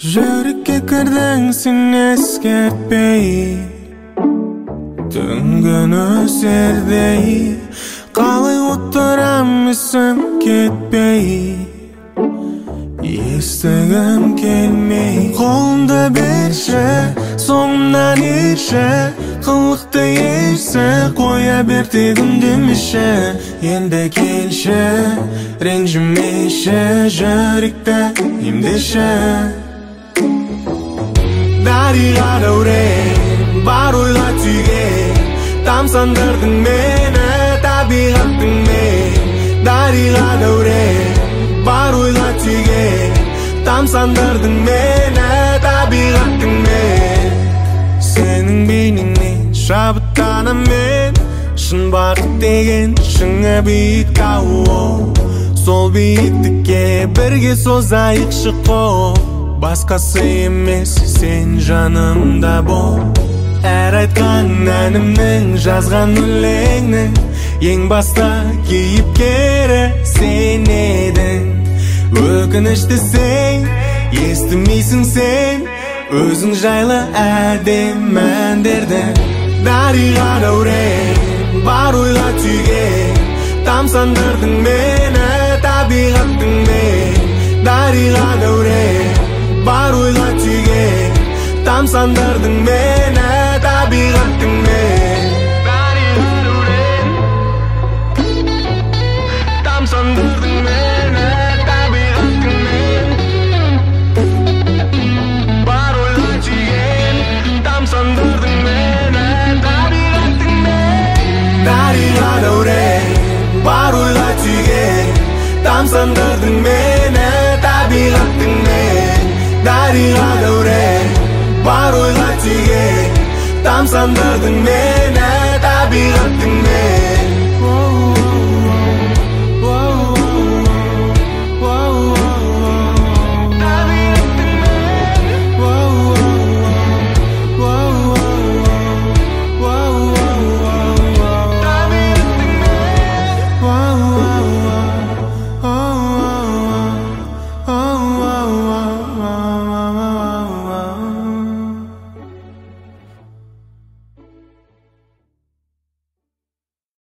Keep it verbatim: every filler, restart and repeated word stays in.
Жүрекке кірдің сен ескертпей, түнген өсердей, қалай отырам есім кетпей, естігім келмей. Қолымды берші, соңымнан ерші, қылықты ерсі, қоя бер тек үндемеші. Енді келші, ренжімеші, жүректі емдеші. Дариға дәурен, бар ойға түйген, тамсандырдың мені табиғаттың мен. Дариға дәурен, бар ойға түйген, тамсандырдың мені табиғаттың мен. Сенің бейнеңнен шабыттанам мен, шын бақыт деген шыңы биік тау. Сол биіктікке бірге созайықшы қол, басқасы емес сен жанымда бол. Әр айтқан әнімнің, жазған өлеңнің ең баста кейіпкері сен едің. Өкінішті сен, естімейсің сен өзің жайлы әдемі әндерді. Дариға дәурен, бар ойға түйген, тамсандырдың мені табиғаттың мен. Дариға дәурен, бар ойға түйген, тамсандырдың мені табиғаттың мен. Дариға дәурен, тамсандырдың мені табиғаттың мен. Бар ойға түйген, тамсандырдың мені табиғаттың мен. Дариға дәурен, бар ойға түйген, тамсандырдың мені табиғаттың мен. Дариға дәурен, бар ойға түйген, тамсандырдың мені табиғаттың